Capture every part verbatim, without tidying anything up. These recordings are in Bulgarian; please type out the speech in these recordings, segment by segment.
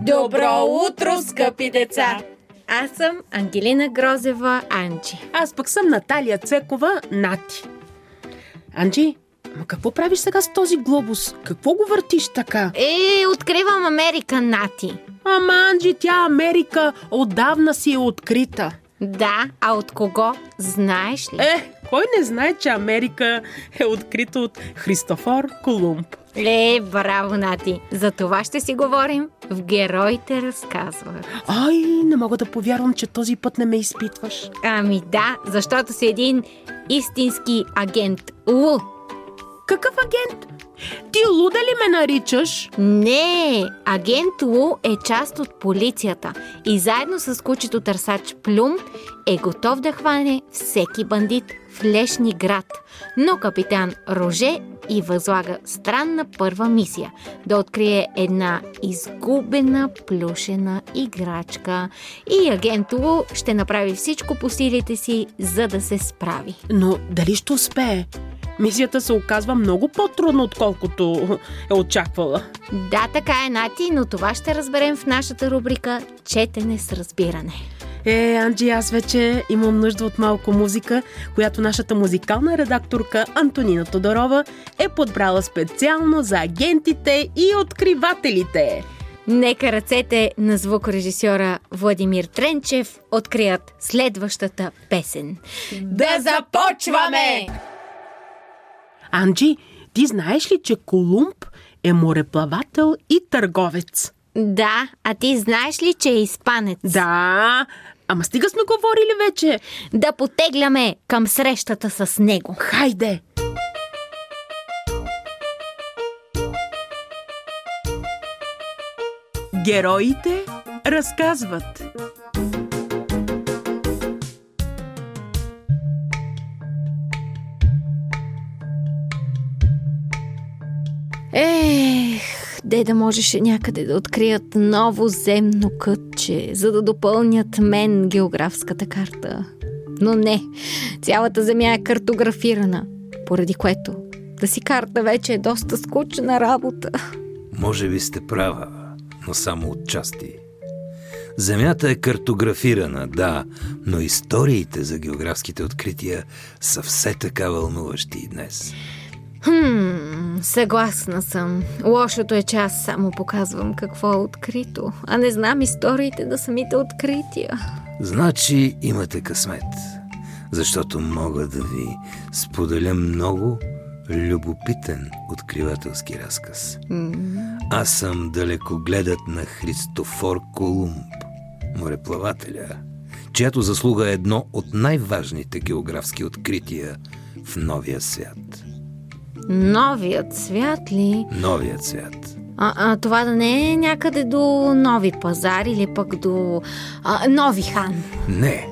Добро утро, скъпи деца! Аз съм Ангелина Грозева, Анджи. Аз пък съм Наталия Цекова, Нати. Анджи, ма какво правиш сега с този глобус? Какво го въртиш така? Е, откривам Америка, Нати. Ама, Анджи, тя Америка отдавна си е открита. Да, а от кого? Знаеш ли? Е, кой не знае, че Америка е открита от Христофор Колумб? Е, браво, Нати! За това ще си говорим в Героите разказват. Ай, не мога да повярвам, че този път не ме изпитваш. Ами да, защото си един истински агент. Лу! Какъв агент? Ти луда ли ме наричаш? Не, агент Лу е част от полицията и заедно с кучето търсач Плюм е готов да хване всеки бандит в Лешни град. Но капитан Роже и възлага странна първа мисия – да открие една изгубена плюшена играчка. И агент Лу ще направи всичко по силите си, за да се справи. Но дали ще успее? Мисията се оказва много по-трудно, отколкото е очаквала. Да, така е, Нати, но това ще разберем в нашата рубрика «Четене с разбиране». Е, Анджи, аз вече имам нужда от малко музика, която нашата музикална редакторка Антонина Тодорова е подбрала специално за агентите и откривателите. Нека ръцете на звукорежисьора Владимир Тренчев открият следващата песен. Да започваме! Анджи, ти знаеш ли, че Колумб е мореплавател и търговец? Да, а ти знаеш ли, че е испанец? Да, ама стига сме говорили вече. Да потегляме към срещата с него. Хайде! Героите разказват. Ех, де да можеше някъде да открият ново земно кътче, за да допълнят мен географската карта. Но не, цялата земя е картографирана, поради което да си карта вече е доста скучна работа. Може би сте права, но само отчасти. Земята е картографирана, да, но историите за географските открития са все така вълнуващи и днес. Хм, съгласна съм. Лошото е, че аз само показвам какво е открито, а не знам историите на самите открития. Значи имате късмет, защото мога да ви споделя много любопитен откривателски разказ. Mm. Аз съм далекогледът на Христофор Колумб, мореплавателя, чиято заслуга е едно от най-важните географски открития в новия свят. Новият свят ли? Новият свят. А, а това да не е някъде до Нови пазар или пък до а, Нови хан? Не.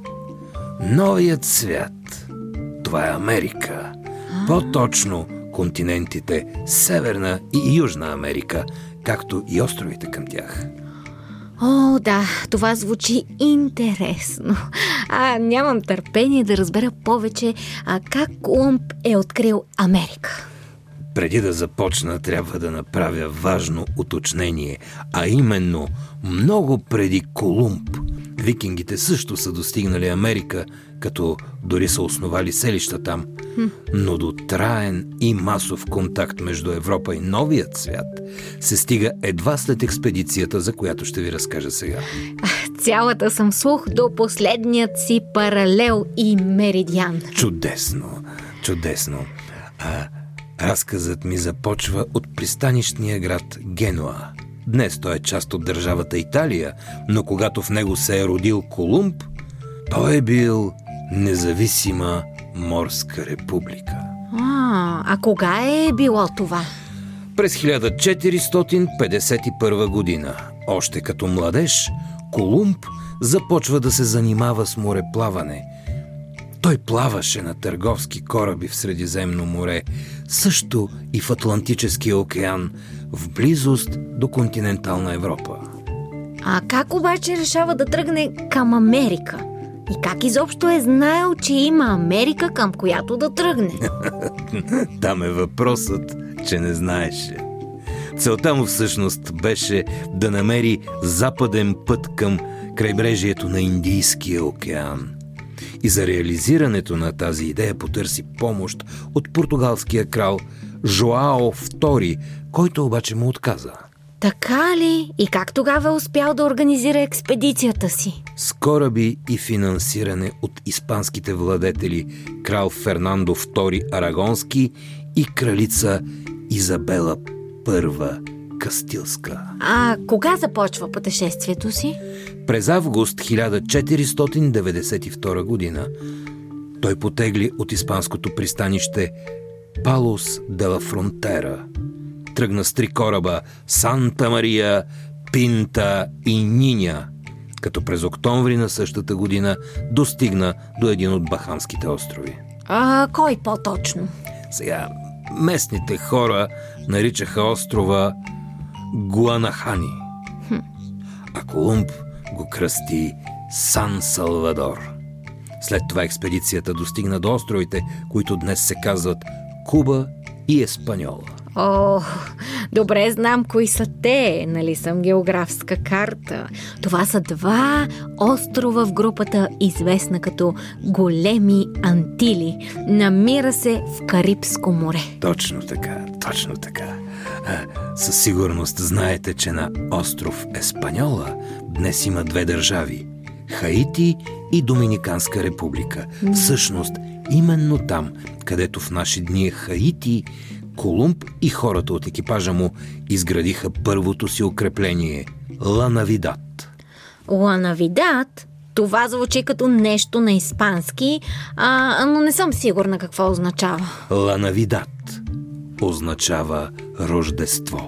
Новият свят. Това е Америка. А? По-точно континентите Северна и Южна Америка, както и островите към тях. О, да, това звучи интересно. А, нямам търпение да разбера повече а, как Колумб е открил Америка. Преди да започна, трябва да направя важно уточнение, а именно много преди Колумб викингите също са достигнали Америка, като дори са основали селища там. Хм. Но до траен и масов контакт между Европа и новият свят се стига едва след експедицията, за която ще ви разкажа сега. Цялата съм слух до последният си паралел и меридиан. Чудесно, чудесно. А, разказът ми започва от пристанищния град Генуа. Днес той е част от държавата Италия, но когато в него се е родил Колумб, той е бил независима морска република. А, а кога е било това? През хиляда четиристотин петдесет и първа година, още като младеж, Колумб започва да се занимава с мореплаване. Той плаваше на търговски кораби в Средиземно море, също и в Атлантическия океан, в близост до континентална Европа. А как обаче решава да тръгне към Америка? И как изобщо е знаел, че има Америка, към която да тръгне? Там е въпросът, че не знаеше. Целта му всъщност беше да намери западен път към крайбрежието на Индийския океан. И за реализирането на тази идея потърси помощ от португалския крал Жоао втори, който обаче му отказа. Така ли? И как тогава е успял да организира експедицията си? С кораби и финансиране от испанските владетели крал Фернандо втори Арагонски и кралица Изабела първа Кастилска. А кога започва пътешествието си? През август хиляда четиристотин деветдесет и втора година той потегли от испанското пристанище Палос де ла Фронтера. Тръгна с три кораба Санта Мария, Пинта и Ниня, като през октомври на същата година достигна до един от Бахамските острови. А кой по-точно? Сега, местните хора наричаха острова Гуанахани, хм. а Колумб го кръсти Сан Салвадор. След това експедицията достигна до островите, които днес се казват Куба и Еспаньола. О, добре знам кои са те, нали съм географска карта. Това са два острова в групата, известна като Големи Антили. Намира се в Карибско море. Точно така, точно така. А, със сигурност знаете, че на остров Еспаньола днес има две държави – Хаити и Доминиканска република. Mm. Всъщност, именно там, където в наши дни е Хаити, Колумб и хората от екипажа му изградиха първото си укрепление – Ла Навидад. Ла Навидад? Това звучи като нещо на испански, а, но не съм сигурна какво означава. Ла Навидад означава Рождество.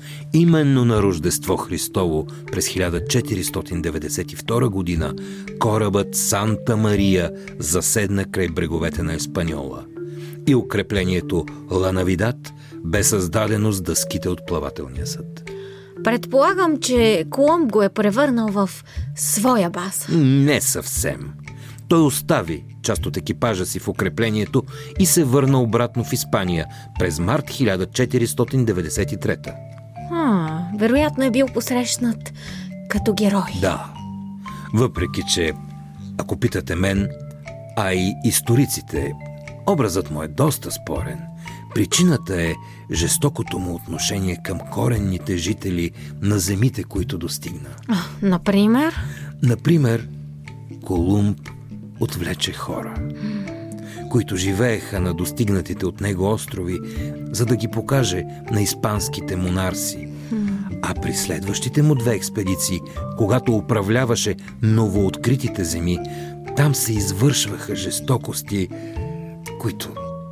Именно на Рождество Христово през хиляда четиристотин деветдесет и втора година корабът Санта Мария заседна край бреговете на Еспаньола. И укреплението Ла Навидад бе създадено с дъските от плавателния съд. Предполагам, че Колумб го е превърнал в своя база. Не съвсем. Той остави част от екипажа си в укреплението и се върна обратно в Испания през март хиляда четиристотин деветдесет и трета. А, вероятно е бил посрещнат като герой. Да. Въпреки че, ако питате мен, а и историците, образът му е доста спорен. Причината е жестокото му отношение към коренните жители на земите, които достигна. А, например? Например, Колумб отвлече хора, които живееха на достигнатите от него острови, за да ги покаже на испанските монарси. А при следващите му две експедиции, когато управляваше новооткритите земи, там се извършваха жестокости, които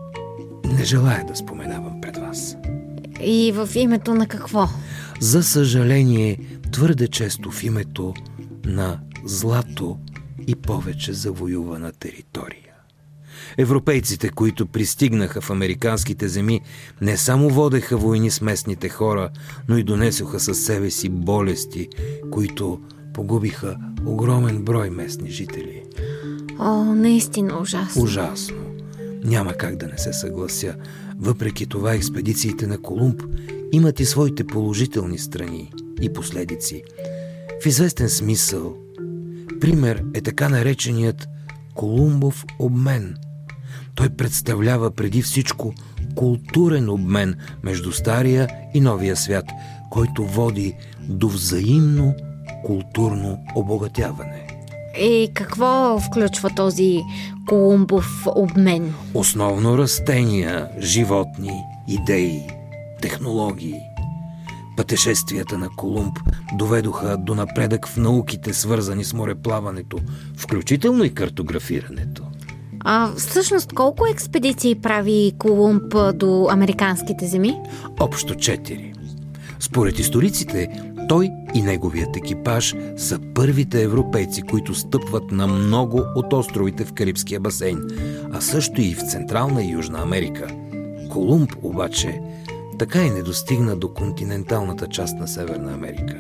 не желая да споменавам пред вас. И в името на какво? За съжаление, твърде често в името на злато и повече завоювана територия. Европейците, които пристигнаха в американските земи, не само водеха войни с местните хора, но и донесоха със себе си болести, които погубиха огромен брой местни жители. О, наистина ужасно. Ужасно. Няма как да не се съглася. Въпреки това, експедициите на Колумб имат и своите положителни страни и последици. В известен смисъл, пример е така нареченият Колумбов обмен. Той представлява преди всичко културен обмен между стария и новия свят, който води до взаимно културно обогатяване. И какво включва този Колумбов обмен? Основно растения, животни, идеи, технологии. Пътешествията на Колумб доведоха до напредък в науките, свързани с мореплаването, включително и картографирането. А всъщност колко експедиции прави Колумб до американските земи? Общо четири. Според историците, той и неговият екипаж са първите европейци, които стъпват на много от островите в Карибския басейн, а също и в Централна и Южна Америка. Колумб обаче така и не достигна до континенталната част на Северна Америка.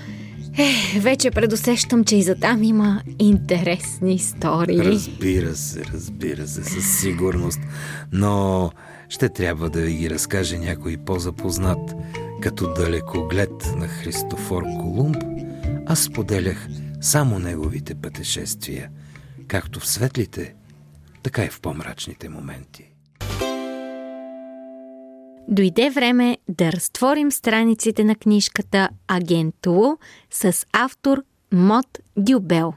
Е, вече предусещам, че и за там има интересни истории. Разбира се, разбира се, със сигурност. Но ще трябва да ви ги разкаже някой по-запознат Като далекоглед на Христофор Колумб, аз споделях само неговите пътешествия, както в светлите, така и в по-мрачните моменти. Дойде време да разтворим страниците на книжката Агент Лу с автор Мод Дюбел.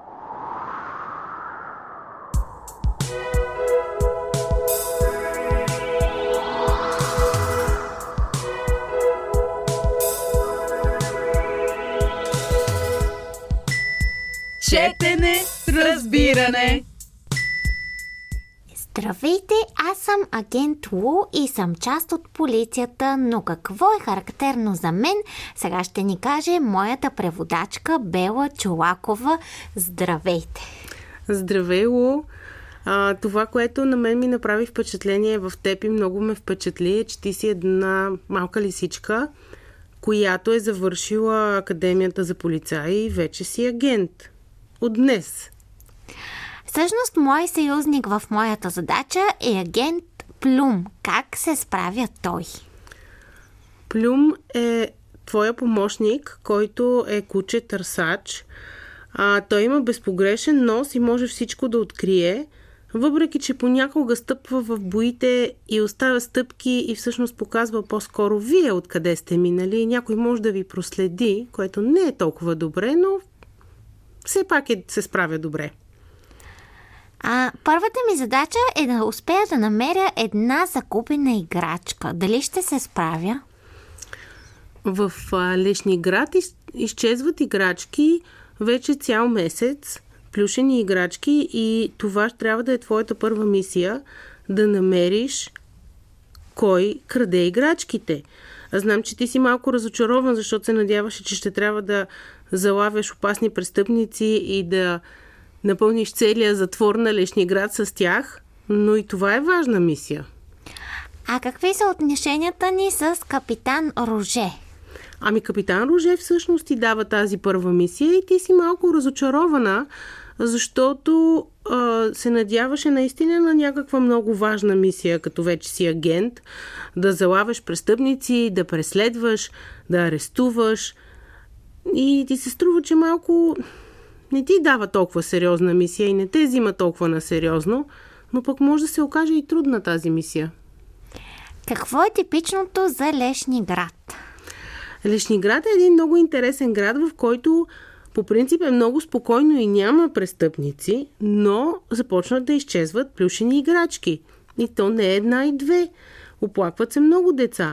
Четене с разбиране. Здравейте, аз съм агент Лу и съм част от полицията, но какво е характерно за мен, сега ще ни каже моята преводачка Бела Чолакова. Здравейте! Здравей, Лу! А, това, което на мен ми направи впечатление в теб и много ме впечатли, е, че ти си една малка лисичка, която е завършила Академията за полицаи и вече си агент. От днес. Всъщност, мой съюзник в моята задача е агент Плюм. Как се справя той? Плюм е твоя помощник, който е куче търсач. А, той има безпогрешен нос и може всичко да открие, въпреки че понякога стъпва в боите и оставя стъпки и всъщност показва по-скоро вие откъде сте минали. Някой може да ви проследи, което не е толкова добре, но все пак е, се справя добре. А, първата ми задача е да успея да намеря една загубена играчка. Дали ще се справя? В а, Лешни град из, изчезват играчки вече цял месец, плюшени играчки, и това трябва да е твоята първа мисия, да намериш кой краде играчките. Аз знам, че ти си малко разочарован, защото се надяваше, че ще трябва да залавяш опасни престъпници и да напълниш целия затвор на Лешни град с тях, но и това е важна мисия. А какви са отношенията ни с капитан Роже? Ами капитан Роже всъщност ти дава тази първа мисия и ти си малко разочарована, защото а, се надяваше наистина на някаква много важна мисия, като вече си агент, да залавяш престъпници, да преследваш, да арестуваш, и ти се струва, че малко не ти дава толкова сериозна мисия и не те взима толкова на сериозно, но пък може да се окаже и трудна тази мисия. Какво е типичното за Лешни град? Лешни град е един много интересен град, в който по принцип е много спокойно и няма престъпници, но започнат да изчезват плюшени играчки. И то не е една и две. Оплакват се много деца.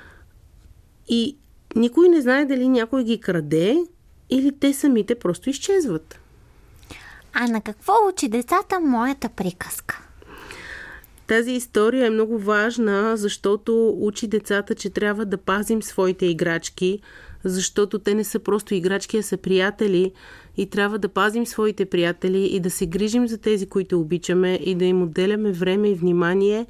И никой не знае дали някой ги краде или те самите просто изчезват. А на какво учи децата моята приказка? Тази история е много важна, защото учи децата, че трябва да пазим своите играчки, защото те не са просто играчки, а са приятели, и трябва да пазим своите приятели и да се грижим за тези, които обичаме, и да им отделяме време и внимание,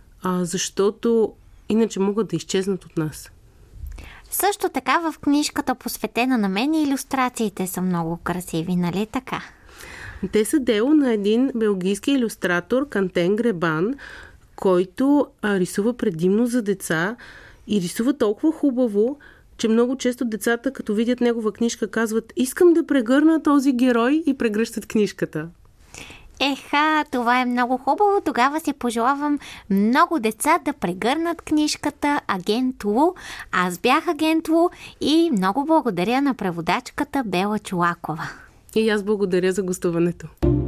защото иначе могат да изчезнат от нас. Също така в книжката, посветена на мен, илюстрациите са много красиви, нали така? Те са дело на един белгийски илюстратор, Кантен Гребан, който а, рисува предимно за деца и рисува толкова хубаво, че много често децата, като видят негова книжка, казват: искам да прегърна този герой, и прегръщат книжката. Еха, това е много хубаво. Тогава си пожелавам много деца да прегърнат книжката Агент Лу. Аз бях Агент Лу и много благодаря на преводачката Бела Чолакова. И аз благодаря за гостуването.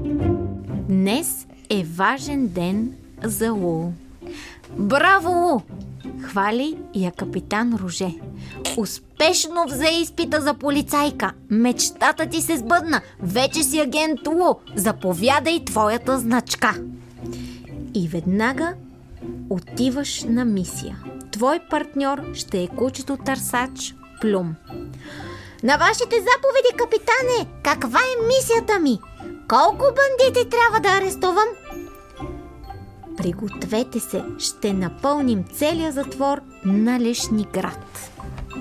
Днес е важен ден за Лу. Браво, Лу! Хвали я капитан Роже. Успешно взе изпита за полицайка. Мечтата ти се сбъдна. Вече си агент Лу. Заповядай твоята значка. И веднага отиваш на мисия. Твой партньор ще е кучето търсач Плюм. На вашите заповеди, капитане! Каква е мисията ми? Колко бандити трябва да арестувам? Пригответе се, ще напълним целия затвор на Лешни град.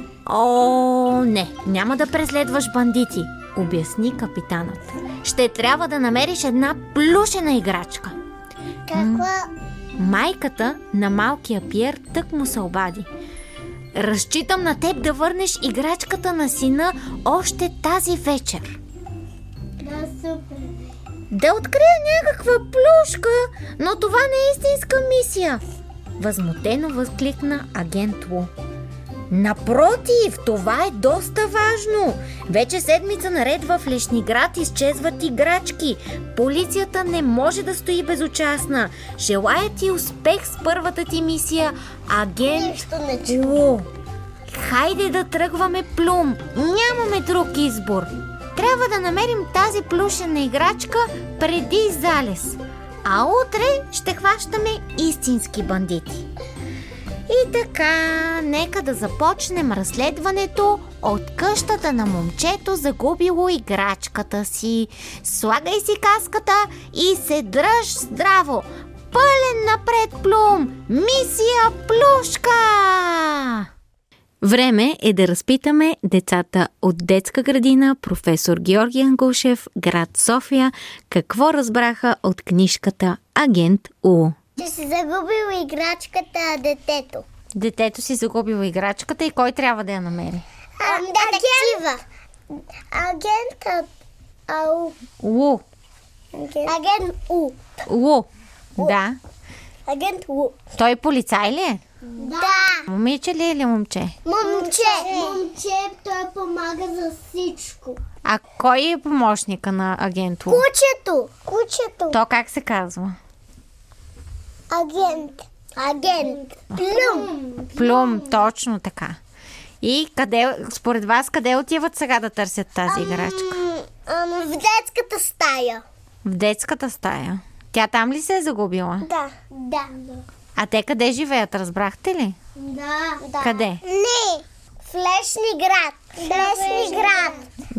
О, не, няма да преследваш бандити, обясни капитанът. Ще трябва да намериш една плюшена играчка. Каква? Майката на малкия Пиер тък му се обади. разчитам на теб да върнеш играчката на сина още тази вечер. Да, супер. Да открия някаква плюшка, но това не е истинска мисия. Възмутено възкликна агент Лу. Напротив, това е доста важно. Вече седмица наред в Лешниград изчезват играчки. Полицията не може да стои безучастна. Желая ти успех с първата ти мисия, агент Лу. Хайде да тръгваме, Плум. Нямаме друг избор. Трябва да намерим тази плюшена играчка преди залез. А утре ще хващаме истински бандити. И така, нека да започнем разследването от къщата на момчето, загубило играчката си. Слагай си каската и се дръж здраво. Пълен напред, Плум! Мисия плюшка! Време е да разпитаме децата от детска градина Професор Георги Ангушев, град София, какво разбраха от книжката Агент У. Че си загубил играчката, детето. Детето си загубило играчката и кой трябва да я намери? А, детектива. Агентът Ау. Лу. Агент У. Лу. Да. Агент У. Той полицай ли е? Да. Момиче ли е или момче? Момче. Момче, той помага за всичко. А кой е помощника на агент Лу? Кучето. Кучето. То как се казва? Агент. Агент. Плум. Плум, точно така. И къде, според вас, къде отиват сега да търсят тази играчка? Ам, в детската стая. В детската стая. Тя там ли се е загубила? Да. Да. А те къде живеят, разбрахте ли? Да. да. Къде? Не. В Лешниград. Лешниград.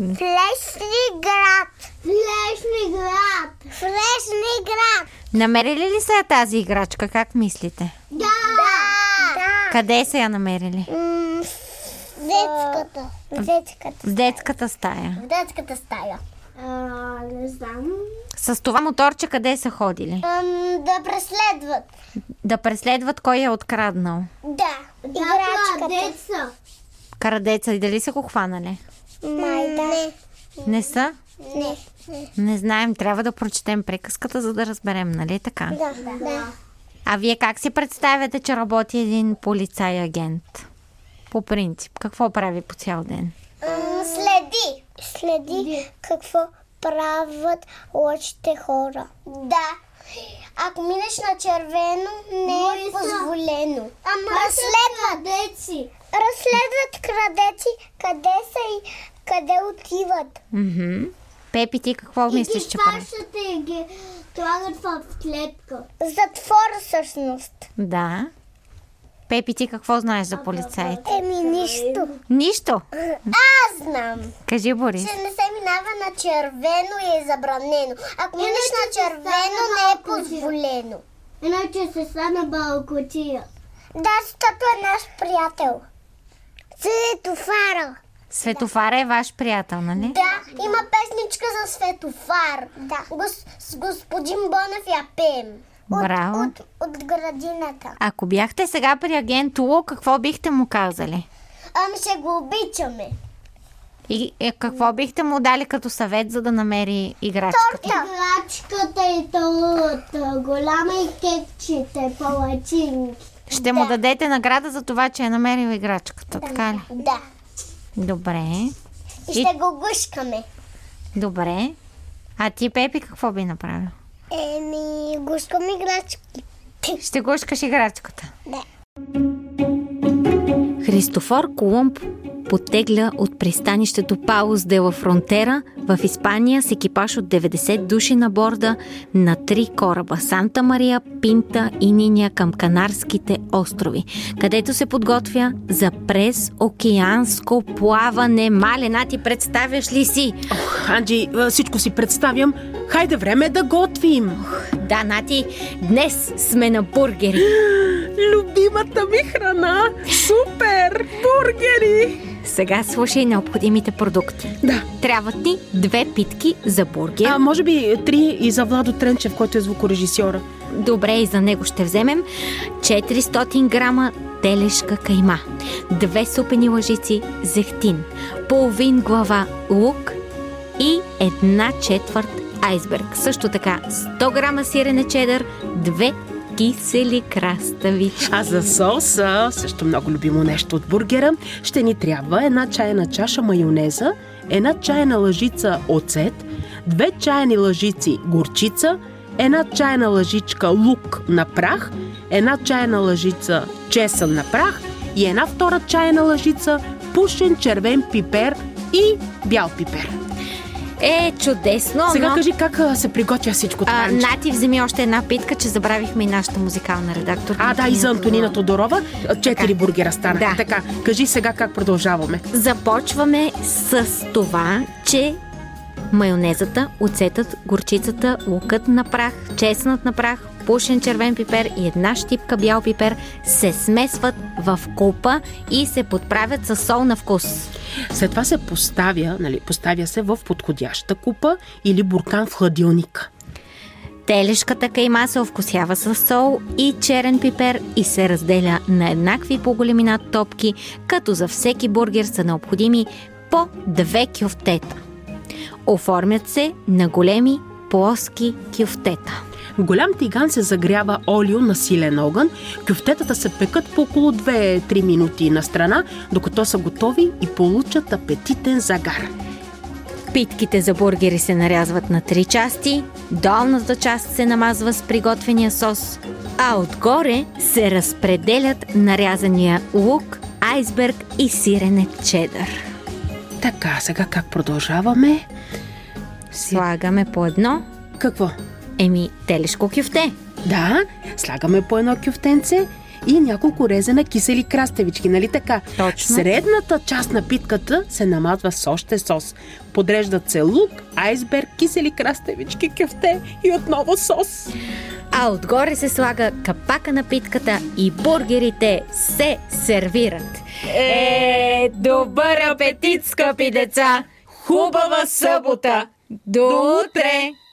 Лешниград. Лешниград. Лешниград. Намерили ли са я тази играчка, как мислите? Да. Да. Къде са я намерили? М, в детската. В детската. В детската стая. В детската стая. А, не знам. С това моторче къде са ходили? Ам, да преследват. Да преследват кой е откраднал. Да. Играчката. Деца. Крадеца и дали са го хванали? Май да. Не. Не са? Не. Не знаем, трябва да прочетем приказката, за да разберем, нали така? Да. Да. А вие как си представяте, че работи един полицай-агент? По принцип, какво прави по цял ден? Ам, следи. Следи какво правят лошите хора. Да. Ако минеш на червено, не е позволено. Ама разследват крадеци. Разследват крадеци, къде са и къде отиват. Мгм. Пепи, ти какво мислиш, че прави? И ги слагат в клетка. Затвора всъщност. Да. Пепи, ти какво знаеш за полицаите? Еми нищо. Нищо. Аз знам. Кажи, Борис. Че не се минава на червено и е забранено. Ако минеш на червено, не е позволено. Иначе се стана балкотия. Да, защото е наш приятел. Светофара. Светофара е ваш приятел, нали? Да, има песничка за Светофар. Да. Гос, с господин Бонев я пеем. От, Браво. От, от градината. Ако бяхте сега при агент Лу, какво бихте му казали? Ами ще го обичаме. И е, какво бихте му дали като съвет, за да намери играчката? Играчката и тълата, голяма и кепчите, палачинки. Ще му дадете награда за това, че е намерил играчката, така ли? Да. Добре. И ще го гушкаме. Добре. А ти, Пепи, какво би направил? Еми, гушкам играчки. Ще гушкаш играчката. Да. Христофор Колумб потегля от пристанището Паус де ла Фронтера в Испания с екипаж от деветдесет души на борда на три кораба – Санта Мария, Пинта и Ниня към Канарските острови, където се подготвя за през океанско плаване. Малена, ти представяш ли си? Ох, Анджи, всичко си представям. Хайде, време е да готвим. Да, Нати, днес сме на бургери. Любимата ми храна. Супер! Бургери! Сега слушай необходимите продукти. Да. Трябват ти две питки за бургер. А може би три и за Владо Тренчев, който е звукорежисьора. добре, и за него ще вземем четиристотин грама телешка кайма, две супени лъжици зехтин, половин глава лук и една четвърт айсберг. Също така сто грама сирене чедър, две кисели краставички. А за соса, също много любимо нещо от бургера, ще ни трябва една чайна чаша майонеза, една чайна лъжица оцет, две чайни лъжици горчица, една чайна лъжичка лук на прах, една чайна лъжица чесън на прах и една втора чайна лъжица пушен червен пипер и бял пипер. Е, чудесно! Сега но... кажи как се приготвя всичко това. А, Нати, вземи още една питка, че забравихме и нашата музикална редакторка. А, да, и за Антонина Тодорова. Четири бургера станаха. Да. Така, кажи сега как продължаваме. Започваме с това, че майонезата, оцетът, горчицата, лукът на прах, чеснат на прах, пушен червен пипер и една щипка бял пипер се смесват в купа и се подправят със сол на вкус. След това се поставя, нали, поставя се в подходяща купа или буркан в хладилника. Телешката кайма се овкусява с сол и черен пипер и се разделя на еднакви по големина топки, като за всеки бургер са необходими по две кюфтета. Оформят се на големи плоски кюфтета. В голям тиган се загрява олио на силен огън. Кюфтетата се пекат по около две-три минути на страна, докато са готови и получат апетитен загар. Питките за бургери се нарязват на три части, долната част се намазва с приготвения сос, а отгоре се разпределят нарязания лук, айсберг и сирене чедър. Така, сега как продължаваме? Слагаме по едно. Какво? Еми, телешко кюфте. Да, слагаме по едно кюфтенце и няколко резена кисели краставички, нали така? Точно. Средната част на питката се намазва с още сос. Подреждат се лук, айсберг, кисели краставички, кюфте и отново сос. А отгоре се слага капака на питката и бургерите се сервират. Е, добър апетит, скъпи деца! Хубава събота! До утре!